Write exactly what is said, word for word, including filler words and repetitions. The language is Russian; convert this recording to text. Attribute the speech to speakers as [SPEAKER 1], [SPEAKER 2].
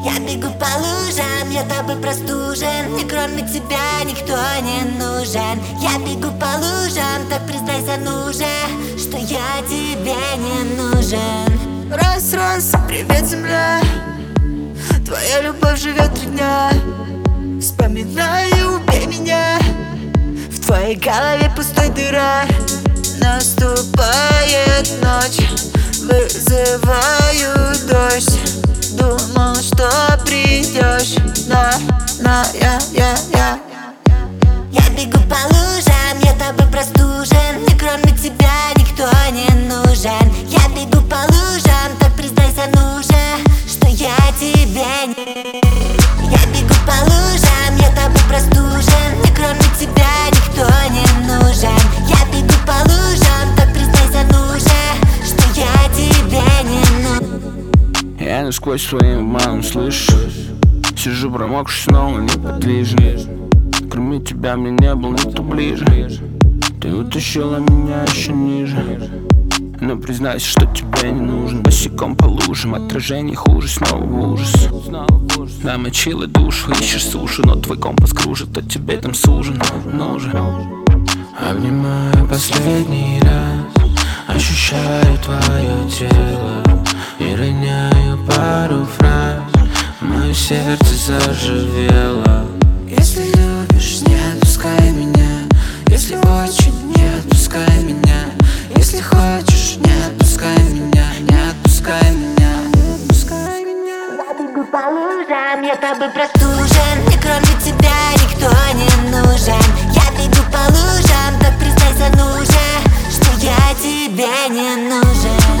[SPEAKER 1] Я бегу по лужам, я тобой простужен. Мне кроме тебя никто не нужен. Я бегу по лужам, так признайся, ну же, что я тебе не нужен.
[SPEAKER 2] Раз, раз, привет, земля. Твоя любовь живет три дня. Вспоминай и убей меня. В твоей голове пустой дыра. Наступает ночь, вызываю дождь. Думал, что придешь, но, но я, я, я
[SPEAKER 1] Я бегу по лужам, я тобой простужен. Мне кроме тебя никто не нужен. Я бегу по лужам, так признайся, ну же, что я тебе не... Я бегу по лужам, я тобой простужен. Мне кроме тебя никто не нужен. Я бегу по лужам, так признайся, ну же, что я тебе не нужен.
[SPEAKER 3] Я насквозь своим обманом слышу. Сижу промокший, снова неподвижен. Кроме тебя мне не было никто ближе. Ты утащила меня еще ниже. Но признайся, что тебе не нужен. Босиком по лужам, отражение хуже, снова в ужас. Намочила душу, ищешь сушу, но твой компас кружит, а тебе там сужен. Ну же. Обнимаю последний раз, ощущаю твое тело и роняю пару фраз. Мое сердце заживело.
[SPEAKER 2] Если любишь, не отпускай меня. Если очень, не отпускай меня. Если хочешь, не отпускай меня. Не отпускай меня, не отпускай меня.
[SPEAKER 1] Я бегу по лужам, я тобой простужен. Мне кроме тебя никто не нужен. Я бегу по лужам, так признайся, ну же, что я тебе не нужен.